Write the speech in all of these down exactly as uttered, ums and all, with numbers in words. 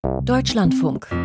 Deutschlandfunk.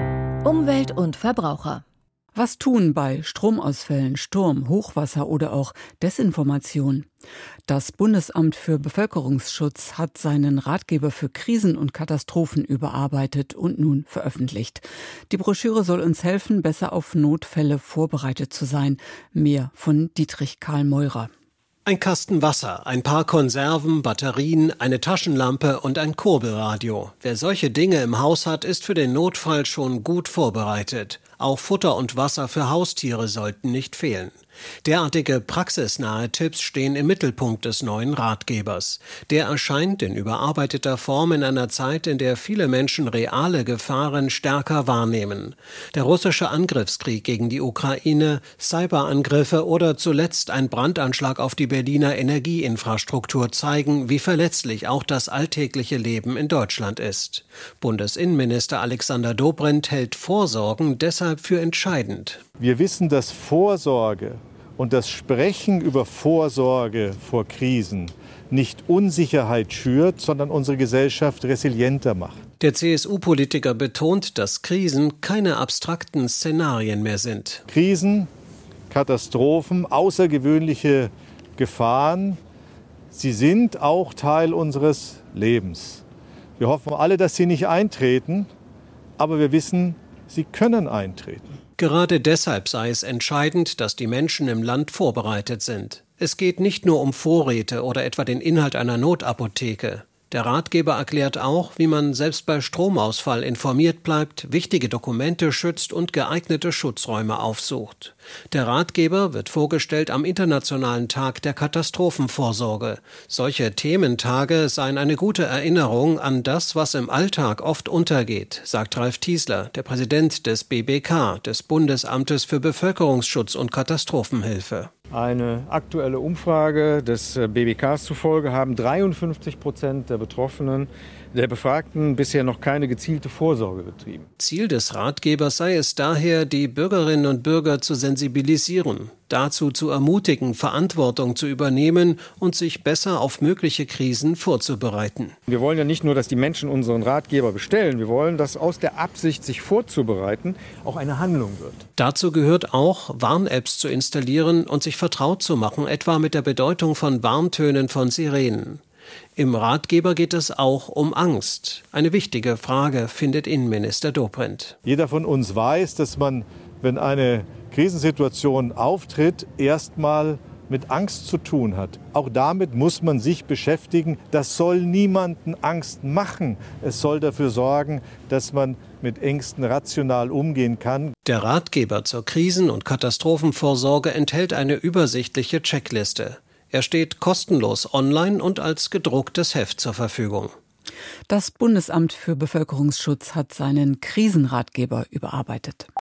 Umwelt und Verbraucher. Was tun bei Stromausfällen, Sturm, Hochwasser oder auch Desinformation? Das Bundesamt für Bevölkerungsschutz hat seinen Ratgeber für Krisen und Katastrophen überarbeitet und nun veröffentlicht. Die Broschüre soll uns helfen, besser auf Notfälle vorbereitet zu sein. Mehr von Dietrich Karl Meurer. Ein Kasten Wasser, ein paar Konserven, Batterien, eine Taschenlampe und ein Kurbelradio. Wer solche Dinge im Haus hat, ist für den Notfall schon gut vorbereitet. Auch Futter und Wasser für Haustiere sollten nicht fehlen. Derartige praxisnahe Tipps stehen im Mittelpunkt des neuen Ratgebers. Der erscheint in überarbeiteter Form in einer Zeit, in der viele Menschen reale Gefahren stärker wahrnehmen. Der russische Angriffskrieg gegen die Ukraine, Cyberangriffe oder zuletzt ein Brandanschlag auf die Berliner Energieinfrastruktur zeigen, wie verletzlich auch das alltägliche Leben in Deutschland ist. Bundesinnenminister Alexander Dobrindt hält Vorsorgen deshalb für entscheidend. Wir wissen, dass Vorsorge und das Sprechen über Vorsorge vor Krisen nicht Unsicherheit schürt, sondern unsere Gesellschaft resilienter macht. Der C S U-Politiker betont, dass Krisen keine abstrakten Szenarien mehr sind. Krisen, Katastrophen, außergewöhnliche Gefahren, sie sind auch Teil unseres Lebens. Wir hoffen alle, dass sie nicht eintreten, aber wir wissen, sie können eintreten. Gerade deshalb sei es entscheidend, dass die Menschen im Land vorbereitet sind. Es geht nicht nur um Vorräte oder etwa den Inhalt einer Notapotheke. Der Ratgeber erklärt auch, wie man selbst bei Stromausfall informiert bleibt, wichtige Dokumente schützt und geeignete Schutzräume aufsucht. Der Ratgeber wird vorgestellt am Internationalen Tag der Katastrophenvorsorge. Solche Thementage seien eine gute Erinnerung an das, was im Alltag oft untergeht, sagt Ralf Tiesler, der Präsident des B B K, des Bundesamtes für Bevölkerungsschutz und Katastrophenhilfe. Eine aktuelle Umfrage des B B Ks zufolge haben dreiundfünfzig Prozent der Betroffenen, der Befragten, bisher noch keine gezielte Vorsorge betrieben. Ziel des Ratgebers sei es daher, die Bürgerinnen und Bürger zu sensibilisieren, dazu zu ermutigen, Verantwortung zu übernehmen und sich besser auf mögliche Krisen vorzubereiten. Wir wollen ja nicht nur, dass die Menschen unseren Ratgeber bestellen, wir wollen, dass aus der Absicht, sich vorzubereiten, auch eine Handlung wird. Dazu gehört auch, Warn-Apps zu installieren und sich vertraut zu machen, etwa mit der Bedeutung von Warntönen von Sirenen. Im Ratgeber geht es auch um Angst. Eine wichtige Frage, findet Innenminister Dobrindt. Jeder von uns weiß, dass man, wenn eine Krisensituation auftritt, erstmal mit Angst zu tun hat. Auch damit muss man sich beschäftigen. Das soll niemanden Angst machen. Es soll dafür sorgen, dass man mit Ängsten rational umgehen kann. Der Ratgeber zur Krisen- und Katastrophenvorsorge enthält eine übersichtliche Checkliste. Er steht kostenlos online und als gedrucktes Heft zur Verfügung. Das Bundesamt für Bevölkerungsschutz hat seinen Krisenratgeber überarbeitet.